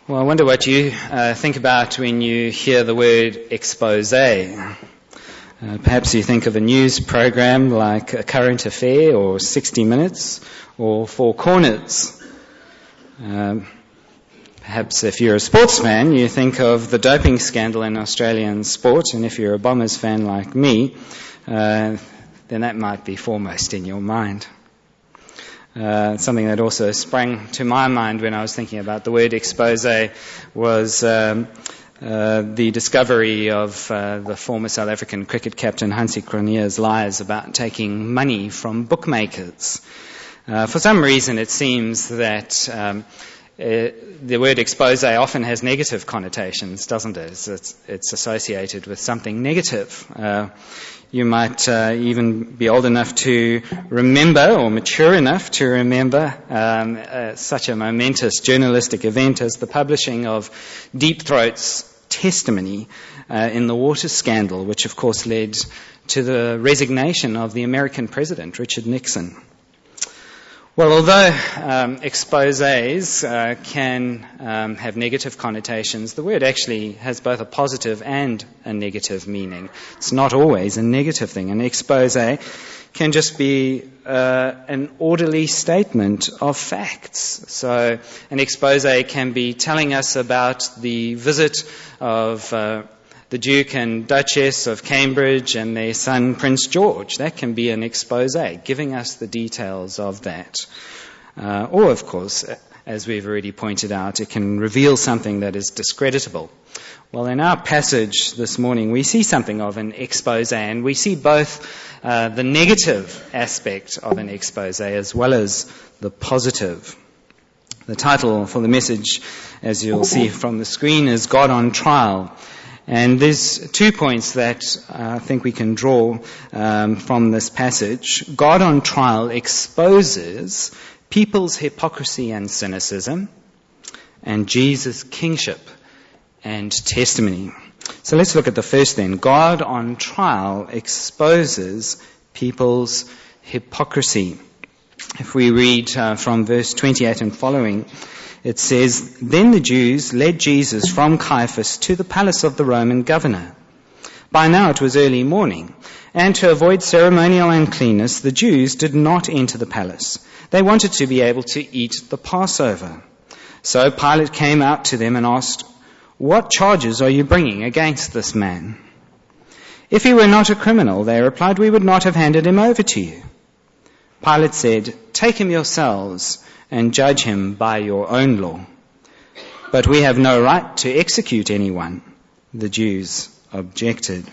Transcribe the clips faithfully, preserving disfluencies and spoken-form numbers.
Well, I wonder what you uh, think about when you hear the word expose. Uh, perhaps you think of a news program like A Current Affair or sixty minutes or Four Corners. Um, perhaps if you're a sports fan, you think of the doping scandal in Australian sport, and if you're a Bombers fan like me, uh, then that might be foremost in your mind. Uh, something that also sprang to my mind when I was thinking about the word expose was um, uh, the discovery of uh, the former South African cricket captain Hansie Cronje's lies about taking money from bookmakers. Uh, for some reason it seems that um, uh, the word expose often has negative connotations, doesn't it? It's, it's, it's associated with something negative. Uh, You might uh, even be old enough to remember, or mature enough to remember, um, uh, such a momentous journalistic event as the publishing of Deep Throat's testimony uh, in the water scandal, which of course led to the resignation of the American president, Richard Nixon. Well, although um, exposés uh, can um, have negative connotations, the word actually has both a positive and a negative meaning. It's not always a negative thing. An exposé can just be uh, an orderly statement of facts. So an exposé can be telling us about the visit of uh, the Duke and Duchess of Cambridge and their son Prince George. That can be an exposé, giving us the details of that. Uh, or, of course, as we've already pointed out, it can reveal something that is discreditable. Well, in our passage this morning, we see something of an exposé, and we see both uh, the negative aspect of an exposé as well as the positive. The title for the message, as you'll see from the screen, is God on Trial. And there's two points that uh, I think we can draw um, from this passage. God on trial exposes people's hypocrisy and cynicism, and Jesus' kingship and testimony. So let's look at the first then. God on trial exposes people's hypocrisy. If we read uh, from verse twenty-eight and following, it says, Then the Jews led Jesus from Caiaphas to the palace of the Roman governor. By now it was early morning, and to avoid ceremonial uncleanness, the Jews did not enter the palace. They wanted to be able to eat the Passover. So Pilate came out to them and asked, What charges are you bringing against this man? If he were not a criminal, they replied, we would not have handed him over to you. Pilate said, Take him yourselves and judge him by your own law. But we have no right to execute anyone, the Jews objected.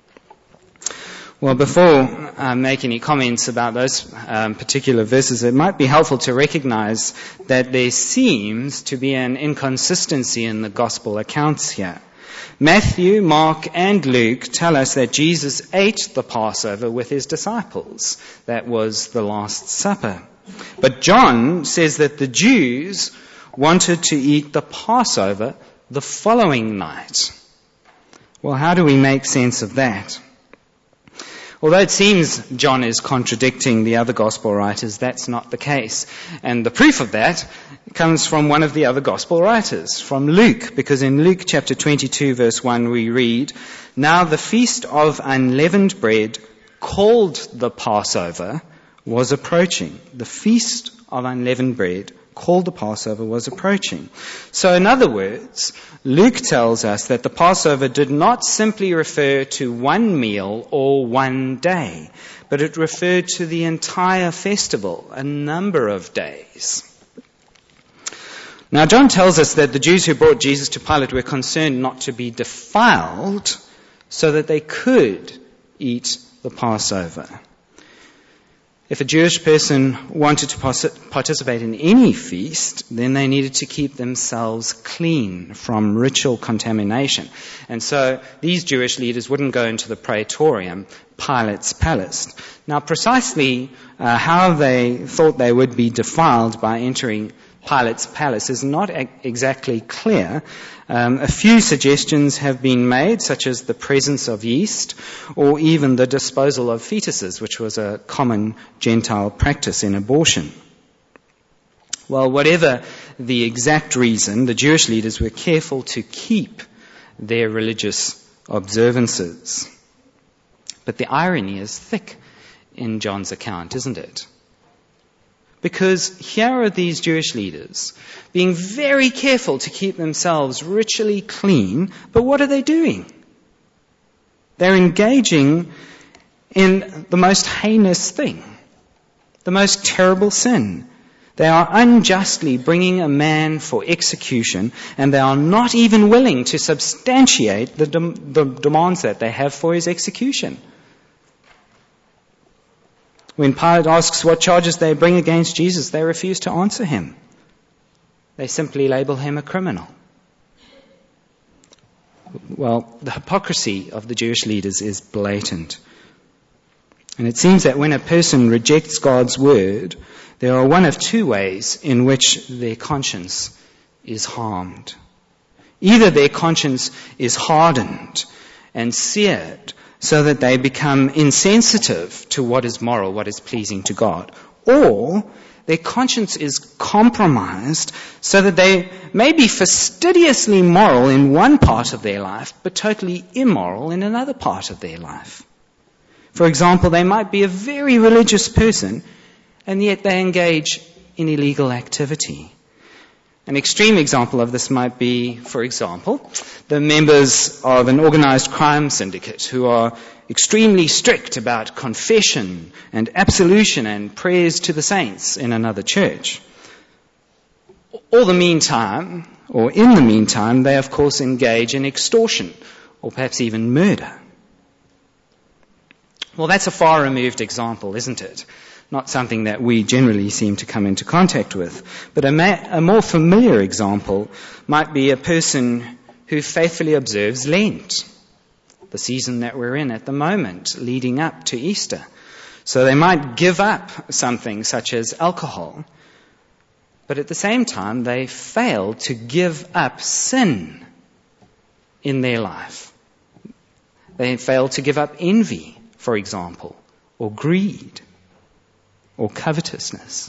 Well, before I make any comments about those um, particular verses, it might be helpful to recognize that there seems to be an inconsistency in the gospel accounts here. Matthew, Mark, and Luke tell us that Jesus ate the Passover with his disciples. That was the Last Supper. But John says that the Jews wanted to eat the Passover the following night. Well, how do we make sense of that? Although it seems John is contradicting the other gospel writers, that's not the case. And the proof of that comes from one of the other gospel writers, from Luke, because in Luke chapter twenty-two verse one we read, Now the feast of unleavened bread, called the Passover, was approaching. The feast of unleavened bread, called the Passover, was approaching. So in other words, Luke tells us that the Passover did not simply refer to one meal or one day, but it referred to the entire festival, a number of days. Now John tells us that the Jews who brought Jesus to Pilate were concerned not to be defiled so that they could eat the Passover. If a Jewish person wanted to participate in any feast, then they needed to keep themselves clean from ritual contamination. And so these Jewish leaders wouldn't go into the praetorium, Pilate's palace. Now precisely uh, how they thought they would be defiled by entering Pilate's palace is not e- exactly clear. Um, a few suggestions have been made, such as the presence of yeast or even the disposal of fetuses, which was a common Gentile practice in abortion. Well, whatever the exact reason, the Jewish leaders were careful to keep their religious observances. But the irony is thick in John's account, isn't it? Because here are these Jewish leaders being very careful to keep themselves ritually clean, but what are they doing? They're engaging in the most heinous thing, the most terrible sin. They are unjustly bringing a man for execution, and they are not even willing to substantiate the, dem- the demands that they have for his execution. When Pilate asks what charges they bring against Jesus, they refuse to answer him. They simply label him a criminal. Well, the hypocrisy of the Jewish leaders is blatant. And it seems that when a person rejects God's word, there are one of two ways in which their conscience is harmed. Either their conscience is hardened and seared so that they become insensitive to what is moral, what is pleasing to God, or their conscience is compromised so that they may be fastidiously moral in one part of their life, but totally immoral in another part of their life. For example, they might be a very religious person, and yet they engage in illegal activity. An extreme example of this might be, for example, the members of an organized crime syndicate who are extremely strict about confession and absolution and prayers to the saints in another church. All the meantime, or in the meantime, they of course engage in extortion or perhaps even murder. Well, that's a far removed example, isn't it? Not something that we generally seem to come into contact with. But a, ma- a more familiar example might be a person who faithfully observes Lent, the season that we're in at the moment, leading up to Easter. So they might give up something such as alcohol, but at the same time they fail to give up sin in their life. They fail to give up envy, for example, or greed, or covetousness.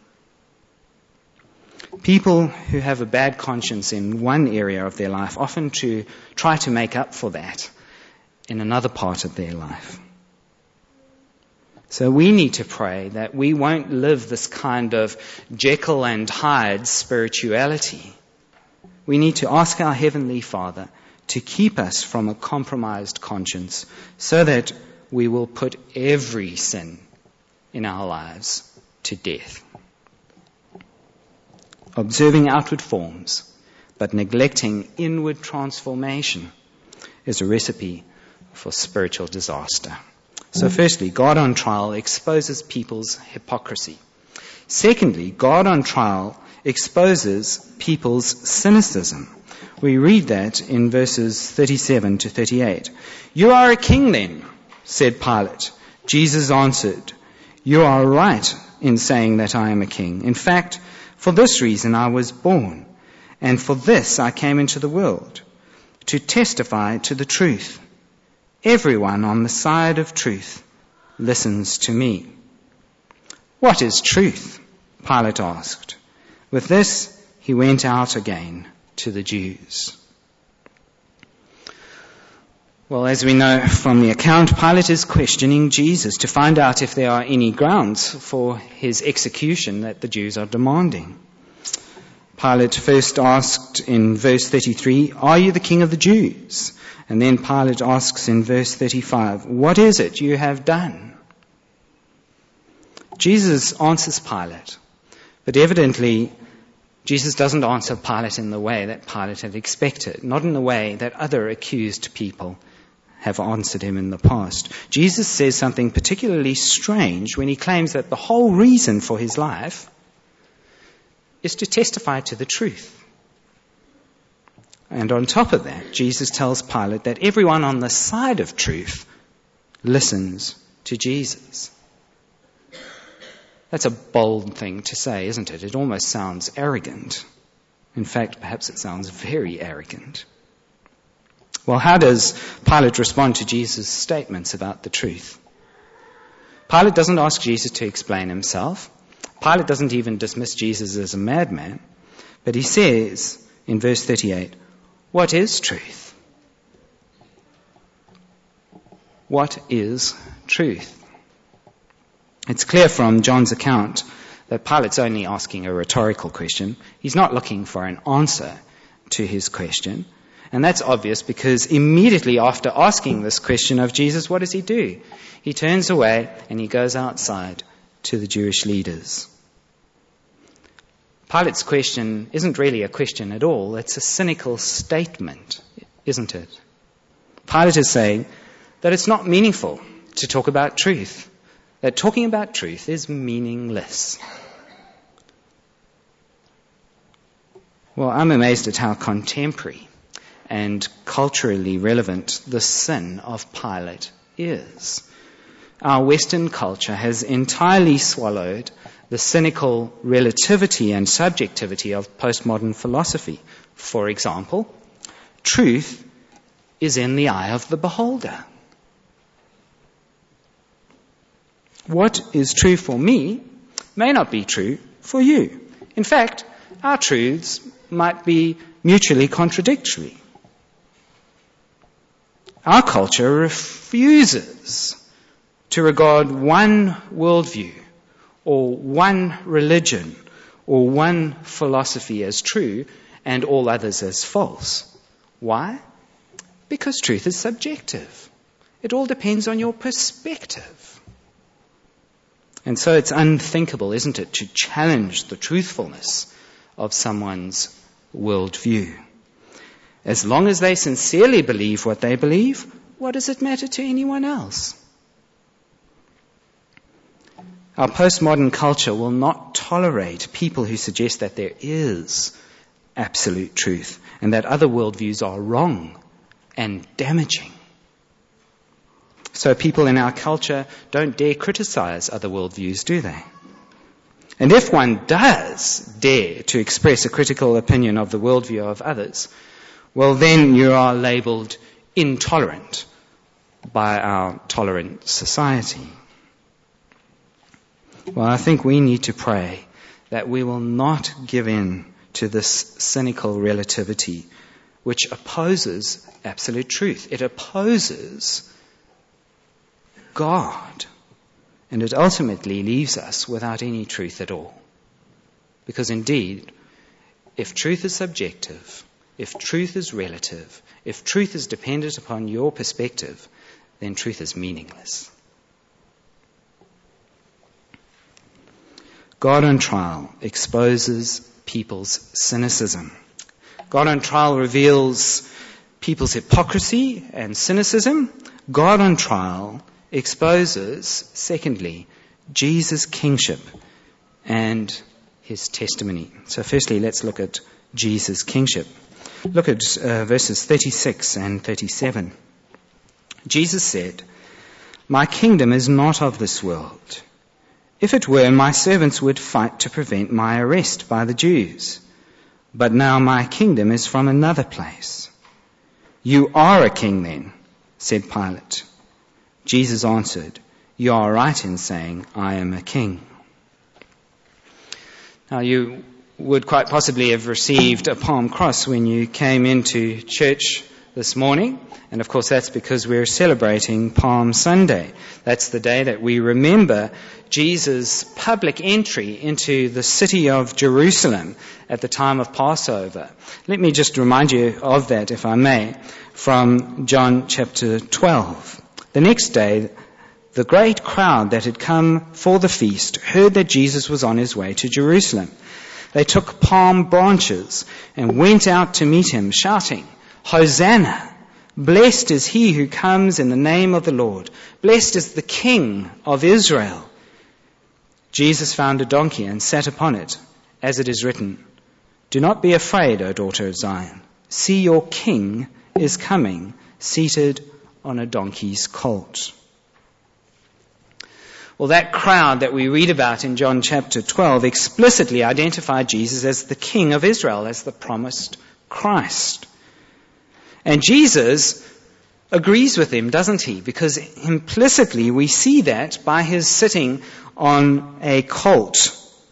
People who have a bad conscience in one area of their life often to try to make up for that in another part of their life. So we need to pray that we won't live this kind of Jekyll and Hyde spirituality. We need to ask our Heavenly Father to keep us from a compromised conscience so that we will put every sin in our lives to death. Observing outward forms, but neglecting inward transformation is a recipe for spiritual disaster. So firstly, God on trial exposes people's hypocrisy. Secondly, God on trial exposes people's cynicism. We read that in verses thirty-seven to thirty-eight. "You are a king then," said Pilate. Jesus answered, "You are right in saying that I am a king. In fact, for this reason I was born, and for this I came into the world, to testify to the truth. Everyone on the side of truth listens to me." "What is truth?" Pilate asked. With this, he went out again to the Jews. Well, as we know from the account, Pilate is questioning Jesus to find out if there are any grounds for his execution that the Jews are demanding. Pilate first asked in verse thirty-three, "Are you the king of the Jews?" And then Pilate asks in verse thirty-five, "What is it you have done?" Jesus answers Pilate, but evidently Jesus doesn't answer Pilate in the way that Pilate had expected, not in the way that other accused people have answered him in the past. Jesus says something particularly strange when he claims that the whole reason for his life is to testify to the truth. And on top of that, Jesus tells Pilate that everyone on the side of truth listens to Jesus. That's a bold thing to say, isn't it? It almost sounds arrogant. In fact, perhaps it sounds very arrogant. Well, how does Pilate respond to Jesus' statements about the truth? Pilate doesn't ask Jesus to explain himself. Pilate doesn't even dismiss Jesus as a madman, but he says in verse thirty-eight, "What is truth?" What is truth? It's clear from John's account that Pilate's only asking a rhetorical question. He's not looking for an answer to his question. And that's obvious because immediately after asking this question of Jesus, what does he do? He turns away and he goes outside to the Jewish leaders. Pilate's question isn't really a question at all. It's a cynical statement, isn't it? Pilate is saying that it's not meaningful to talk about truth, that talking about truth is meaningless. Well, I'm amazed at how contemporary and culturally relevant the sin of Pilate is. Our Western culture has entirely swallowed the cynical relativity and subjectivity of postmodern philosophy. For example, truth is in the eye of the beholder. What is true for me may not be true for you. In fact, our truths might be mutually contradictory. Our culture refuses to regard one worldview or one religion or one philosophy as true and all others as false. Why? Because truth is subjective. It all depends on your perspective. And so it's unthinkable, isn't it, to challenge the truthfulness of someone's worldview. As long as they sincerely believe what they believe, what does it matter to anyone else? Our postmodern culture will not tolerate people who suggest that there is absolute truth and that other worldviews are wrong and damaging. So people in our culture don't dare criticize other worldviews, do they? And if one does dare to express a critical opinion of the worldview of others, well, then you are labeled intolerant by our tolerant society. Well, I think we need to pray that we will not give in to this cynical relativity which opposes absolute truth. It opposes God. And it ultimately leaves us without any truth at all. Because indeed, if truth is subjective, if truth is relative, if truth is dependent upon your perspective, then truth is meaningless. God on trial exposes people's cynicism. God on trial reveals people's hypocrisy and cynicism. God on trial exposes, secondly, Jesus' kingship and his testimony. So firstly, let's look at Jesus' kingship. Look at uh, verses thirty-six and thirty-seven. Jesus said, "My kingdom is not of this world. If it were, my servants would fight to prevent my arrest by the Jews. But now my kingdom is from another place." "You are a king then," said Pilate. Jesus answered, "You are right in saying, I am a king." Now you would quite possibly have received a palm cross when you came into church this morning. And of course that's because we're celebrating Palm Sunday. That's the day that we remember Jesus' public entry into the city of Jerusalem at the time of Passover. Let me just remind you of that, if I may, from John chapter twelve. The next day, the great crowd that had come for the feast heard that Jesus was on his way to Jerusalem. They took palm branches and went out to meet him, shouting, "Hosanna! Blessed is he who comes in the name of the Lord. Blessed is the King of Israel." Jesus found a donkey and sat upon it, as it is written, "Do not be afraid, O daughter of Zion. See, your king is coming, seated on a donkey's colt." Well, that crowd that we read about in John chapter twelve explicitly identified Jesus as the King of Israel, as the promised Christ. And Jesus agrees with him, doesn't he? Because implicitly we see that by his sitting on a colt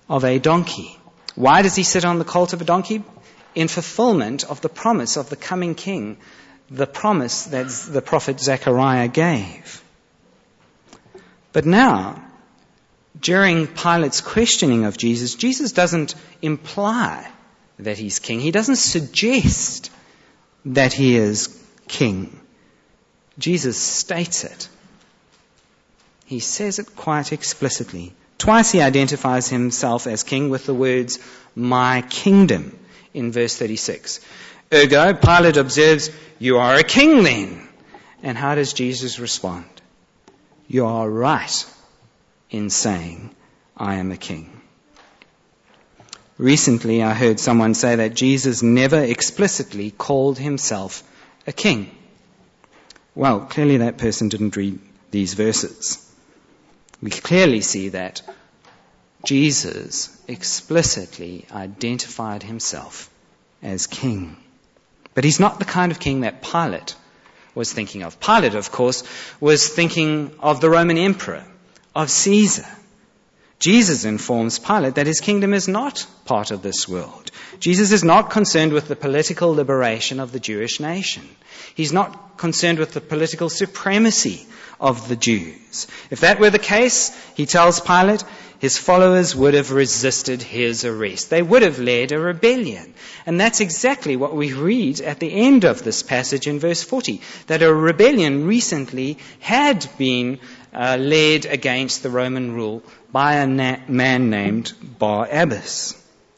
of a donkey. Why does he sit on the colt of a donkey? In fulfillment of the promise of the coming king, the promise that the prophet Zechariah gave. But now, during Pilate's questioning of Jesus, Jesus doesn't imply that he's king. He doesn't suggest that he is king. Jesus states it. He says it quite explicitly. Twice he identifies himself as king with the words, "my kingdom," in verse thirty-six. Ergo, Pilate observes, "You are a king then." And how does Jesus respond? "You are right in saying, I am a king." Recently, I heard someone say that Jesus never explicitly called himself a king. Well, clearly that person didn't read these verses. We clearly see that Jesus explicitly identified himself as king. But he's not the kind of king that Pilate was thinking of. Pilate, of course, was thinking of the Roman emperor, of Caesar. Jesus informs Pilate that his kingdom is not part of this world. Jesus is not concerned with the political liberation of the Jewish nation. He's not concerned with the political supremacy of the Jews. If that were the case, he tells Pilate, his followers would have resisted his arrest. They would have led a rebellion. And that's exactly what we read at the end of this passage in verse forty, that a rebellion recently had been uh, led against the Roman rule by a na- man named Barabbas.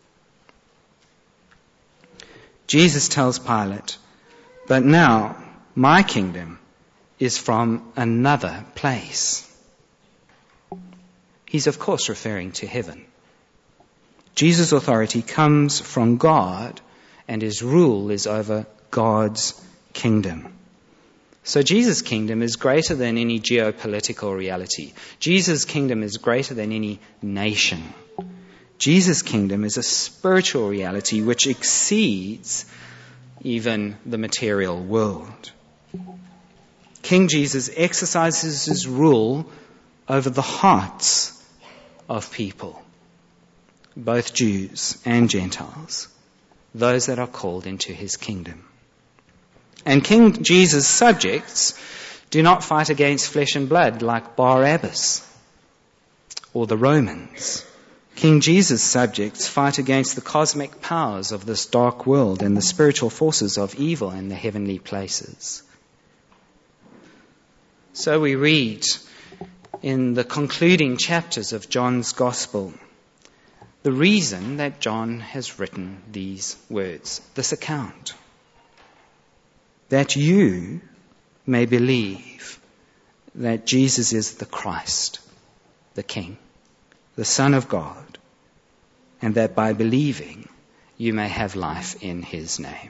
Jesus tells Pilate, "But now my kingdom is from another place." He's of course referring to heaven. Jesus' authority comes from God, and his rule is over God's kingdom. So Jesus' kingdom is greater than any geopolitical reality. Jesus' kingdom is greater than any nation. Jesus' kingdom is a spiritual reality which exceeds even the material world. King Jesus exercises his rule over the hearts of people, both Jews and Gentiles, those that are called into his kingdom. And King Jesus' subjects do not fight against flesh and blood like Barabbas or the Romans. King Jesus' subjects fight against the cosmic powers of this dark world and the spiritual forces of evil in the heavenly places. So we read in the concluding chapters of John's Gospel the reason that John has written these words, this account. That you may believe that Jesus is the Christ, the King, the Son of God, and that by believing you may have life in his name.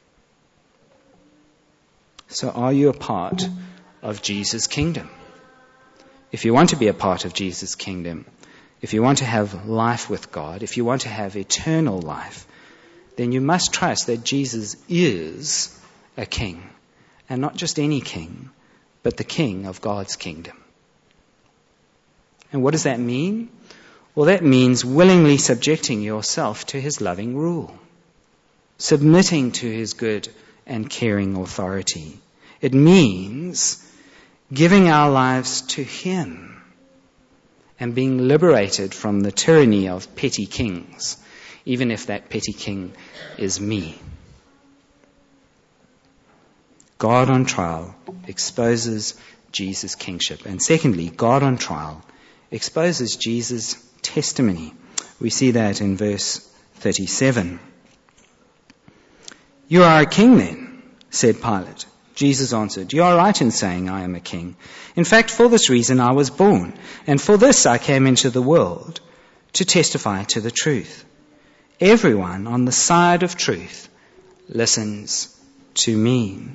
So are you a part of Jesus' kingdom? If you want to be a part of Jesus' kingdom, if you want to have life with God, if you want to have eternal life, then you must trust that Jesus is a king, and not just any king, but the king of God's kingdom. And what does that mean? Well, that means willingly subjecting yourself to his loving rule, submitting to his good and caring authority. It means giving our lives to him and being liberated from the tyranny of petty kings, even if that petty king is me. God on trial exposes Jesus' kingship. And secondly, God on trial exposes Jesus' testimony. We see that in verse thirty-seven. "You are a king then," said Pilate. Jesus answered, "You are right in saying I am a king. In fact, for this reason I was born, and for this I came into the world, to testify to the truth. Everyone on the side of truth listens to me."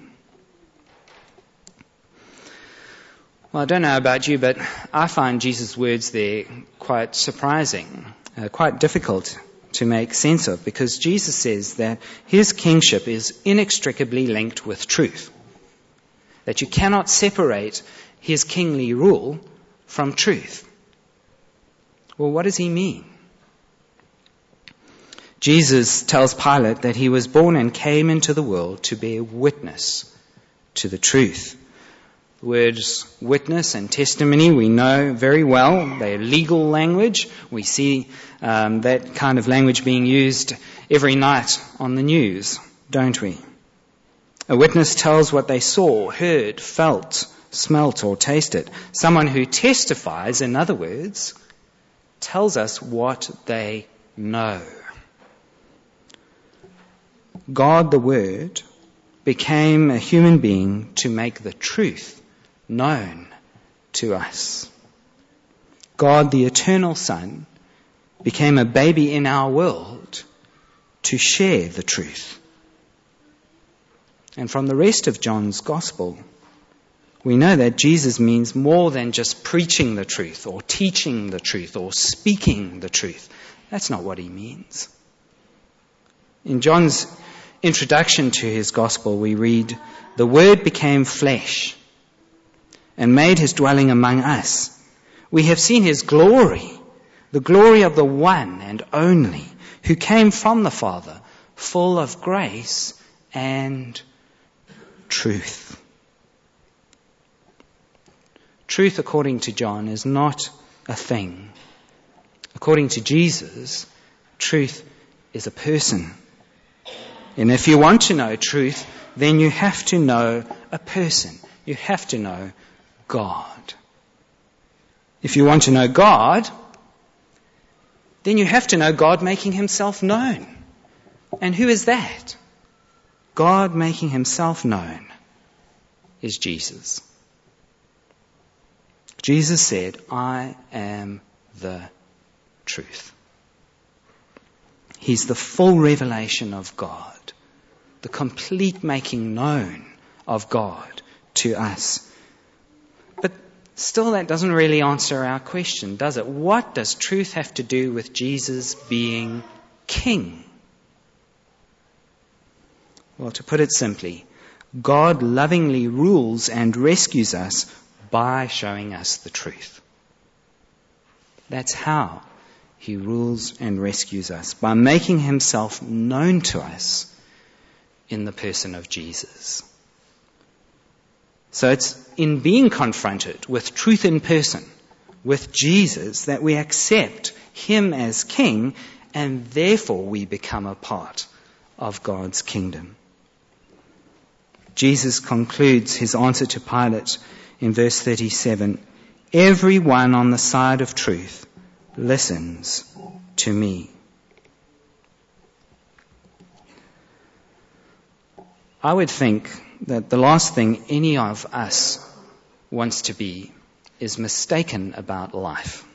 Well, I don't know about you, but I find Jesus' words there quite surprising, uh, quite difficult to make sense of, because Jesus says that his kingship is inextricably linked with truth, that you cannot separate his kingly rule from truth. Well, what does he mean? Jesus tells Pilate that he was born and came into the world to bear witness to the truth. The words witness and testimony we know very well. They're legal language. We see um, that kind of language being used every night on the news, don't we? A witness tells what they saw, heard, felt, smelt or tasted. Someone who testifies, in other words, tells us what they know. God, the Word, became a human being to make the truth known to us. God, the eternal Son, became a baby in our world to share the truth. And from the rest of John's Gospel, we know that Jesus means more than just preaching the truth or teaching the truth or speaking the truth. That's not what he means. In John's introduction to his Gospel, we read, "The Word became flesh and made his dwelling among us. We have seen his glory, the glory of the one and only, who came from the Father, full of grace and truth." Truth, according to John, is not a thing. According to Jesus, truth is a person. And if you want to know truth, then you have to know a person. You have to know God. If you want to know God, then you have to know God making himself known. And who is that? God making himself known is Jesus. Jesus said, "I am the truth." He's the full revelation of God, the complete making known of God to us. But still, that doesn't really answer our question, does it? What does truth have to do with Jesus being king? Well, to put it simply, God lovingly rules and rescues us by showing us the truth. That's how he rules and rescues us, by making himself known to us in the person of Jesus. So it's in being confronted with truth in person, with Jesus, that we accept him as king, and therefore we become a part of God's kingdom. Jesus concludes his answer to Pilate in verse thirty-seven, "Everyone on the side of truth listens to me." I would think that the last thing any of us wants to be is mistaken about life.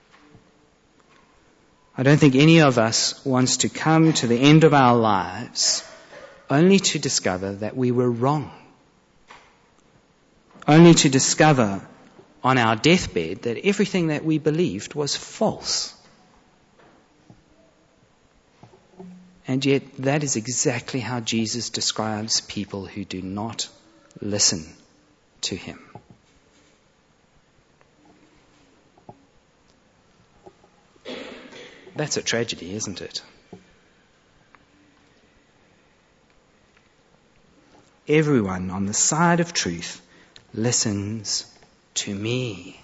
I don't think any of us wants to come to the end of our lives only to discover that we were wrong. Only to discover on our deathbed that everything that we believed was false. And yet that is exactly how Jesus describes people who do not listen to him. That's a tragedy, isn't it? Everyone on the side of truth listens to me.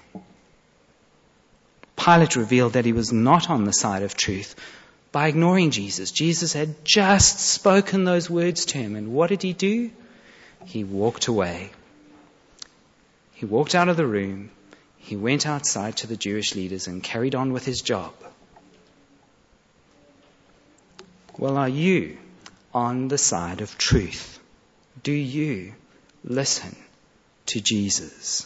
Pilate revealed that he was not on the side of truth by ignoring Jesus. Jesus had just spoken those words to him, and what did he do? He walked away. He walked out of the room. He went outside to the Jewish leaders and carried on with his job. Well, are you on the side of truth? Do you listen to Jesus?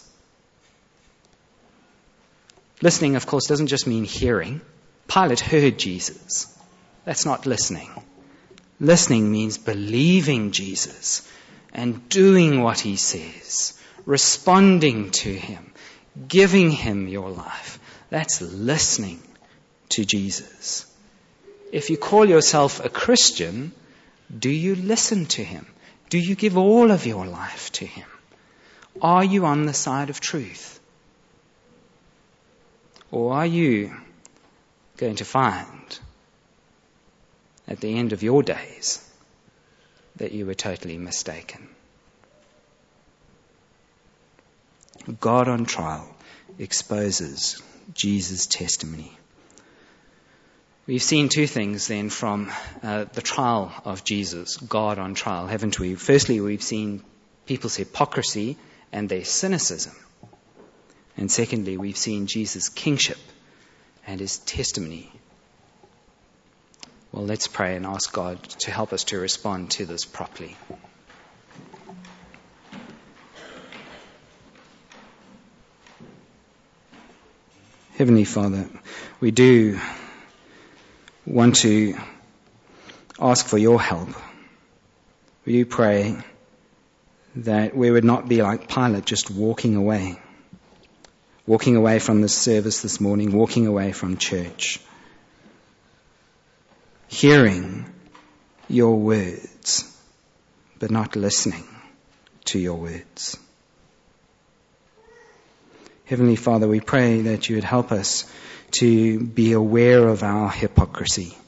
Listening, of course, doesn't just mean hearing. Pilate heard Jesus. That's not listening. Listening means believing Jesus and doing what he says, responding to him, giving him your life. That's listening to Jesus. If you call yourself a Christian, do you listen to him? Do you give all of your life to him? Are you on the side of truth? Or are you going to find at the end of your days that you were totally mistaken. God on trial exposes Jesus' testimony. We've seen two things then from uh, the trial of Jesus, God on trial, haven't we? Firstly, we've seen people's hypocrisy and their cynicism. And secondly, we've seen Jesus' kingship and his testimony. Well, let's pray and ask God to help us to respond to this properly. Heavenly Father, we do want to ask for your help. We do pray that we would not be like Pilate, just walking away. Walking away from this service this morning, walking away from church. Hearing your words, but not listening to your words. Heavenly Father, we pray that you would help us to be aware of our hypocrisy.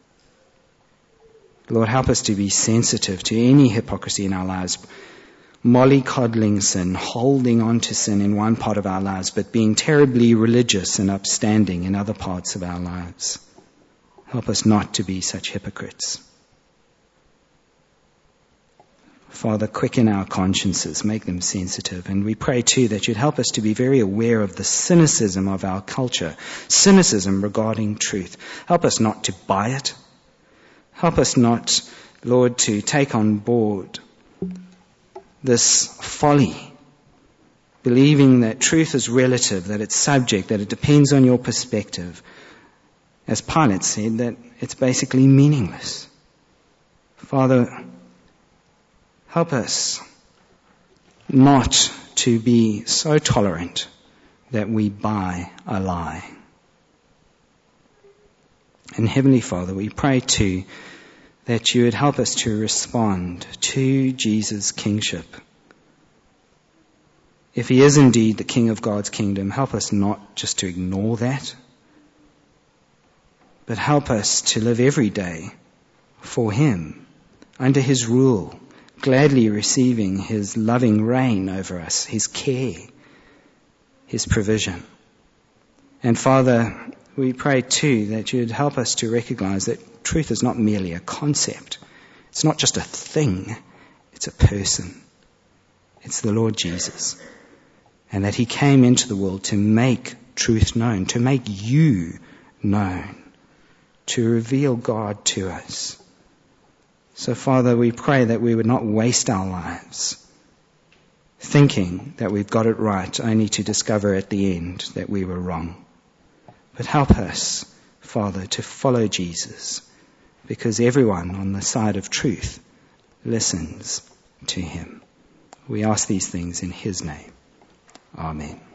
Lord, help us to be sensitive to any hypocrisy in our lives. Mollycoddling sin, holding on to sin in one part of our lives, but being terribly religious and upstanding in other parts of our lives. Help us not to be such hypocrites. Father, quicken our consciences, make them sensitive. And we pray too that you'd help us to be very aware of the cynicism of our culture, cynicism regarding truth. Help us not to buy it. Help us not, Lord, to take on board this folly, believing that truth is relative, that it's subject, that it depends on your perspective. As Pilate said, that it's basically meaningless. Father, help us not to be so tolerant that we buy a lie. And Heavenly Father, we pray too that you would help us to respond to Jesus' kingship. If he is indeed the King of God's kingdom, help us not just to ignore that, but help us to live every day for him, under his rule, gladly receiving his loving reign over us, his care, his provision. And Father, we pray too that you'd help us to recognize that truth is not merely a concept. It's not just a thing. It's a person. It's the Lord Jesus. And that he came into the world to make truth known, to make you known, to reveal God to us. So Father, we pray that we would not waste our lives thinking that we've got it right, only to discover at the end that we were wrong. But help us, Father, to follow Jesus, because everyone on the side of truth listens to him. We ask these things in his name. Amen.